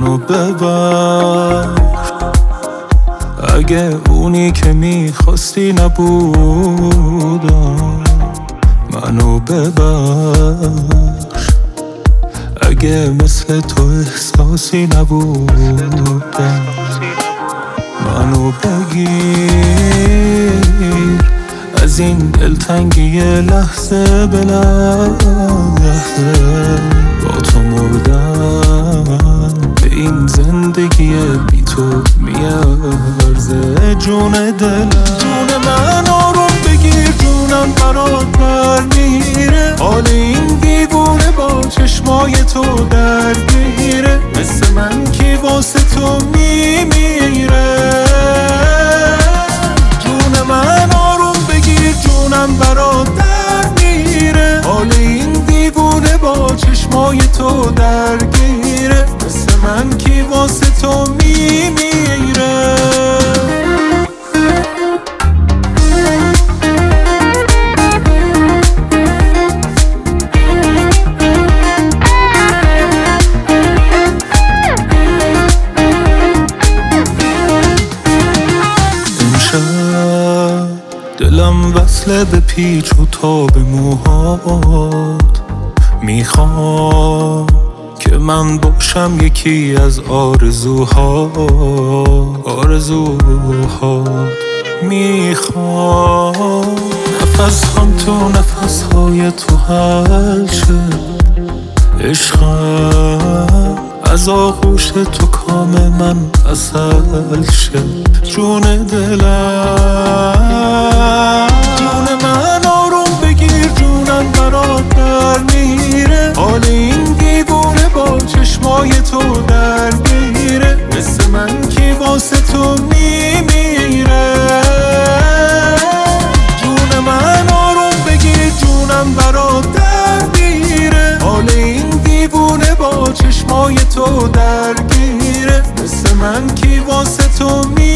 منو ببر. اگه اونی که میخواستی نبودم منو ببخش. اگه مثل تو احساسی نبودم منو بگیر. از این دلتنگی لحظه به لحظه با تو مردم. به این زندگی بی تو میارزه جون دلم. جون من آروم بگیر، جونم برات در میره. حال این دیوونه با چشمای تو درگیره. مثل من کی واسه تو میمیره. جون من آروم بگیر، جونم برات در میره. حال این دیوونه با چشمای تو درگیره. مثل من کی واسه تو میمیره. دلم وصله به پیچ و تاب موهات. میخوام که من باشم یکی از آرزوهات. میخوام نفس هم تو نفس های تو حل شه. عشقم از آغوش تو کام من عسل شه. جون دلم، جون من آروم بگیر، جونم برات در میره. حال این دیوونه با چشمای تو درگیره. مثل من کی واسه تو میمیره. جون من آروم بگیر، جونم برات در میره. حال این دیوونه با چشمای تو درگیره. مثل من کی واسه تو میمیره.